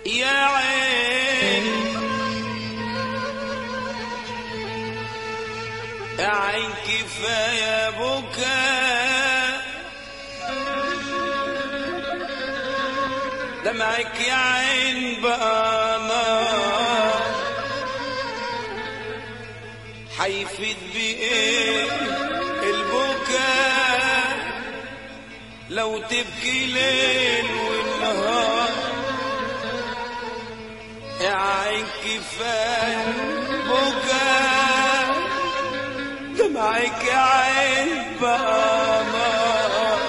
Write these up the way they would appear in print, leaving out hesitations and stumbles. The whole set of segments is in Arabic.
يا عين يا عين كفاية بكاء دمعك يا عين بقى نار حيفيد بإيه البكاء لو تبكي ليل والنهار يا عين كفاية بكاء دمعك يا عين بقى نار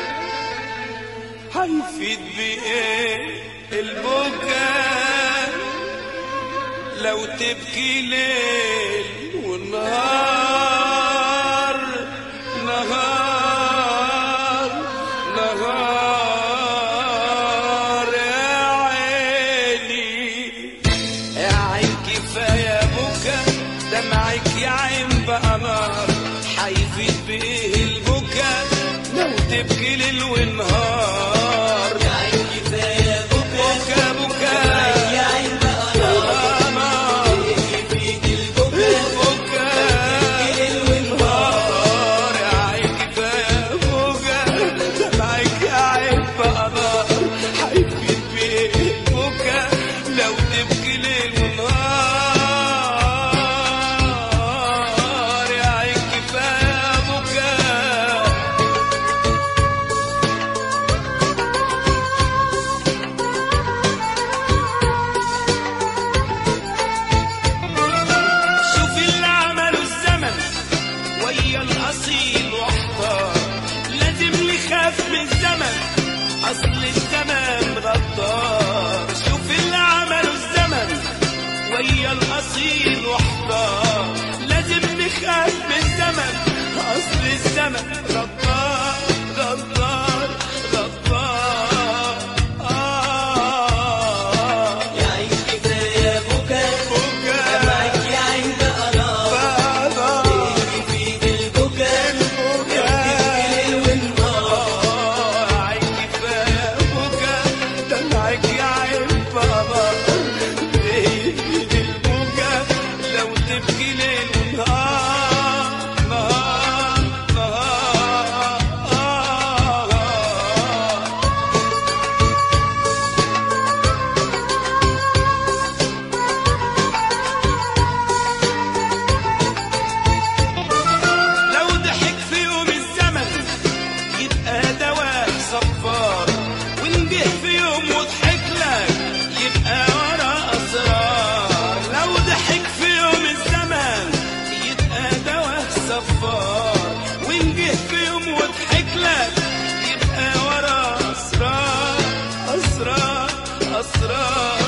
هيفيد بإيه البكاء لو تبكي ليل ونهار نهار نهار يا عيني يا عين كفاية بكا دمعك يا عين بقى نار حيفيد بإيه البكا لو تبكي ليل ونهار يا عين كفاية بكا بكا يا عين بقى نار يفيد البكا الليل والنهار يا عين كفاية بكا دمعك يا عين بقى نار حيفيد بإيه البكا لو تبكي ليل ونهار يا عين كفاية بكا شوف اللي عمله الزمن ويا الأصيل واحتار لازم نخاف من الزمن أصل الزمن غدار شوف اللي عمله الزمن ويا الأصيل واحتار لازم نخاف من الزمن أصل الزمن غدار غدار غدار يا عين كفاية بكا دمعك يا عين بقى نار يفيد البكا لو تبكي ليل والنهار عين كفاية بكا دمعك يا عين بابا بيد البكا لو تبكي ليل ونهار نهار نهار لو ضحك في يوم الزمن يبقى دواء صفار وإن جه في يوم وضحك لك يبقى ورا أسرار لو ضحك في يوم الزمن يبقى دواء صفار وإن جه في يوم وضحك لك يبقى ورا أسرار أسرار أسرار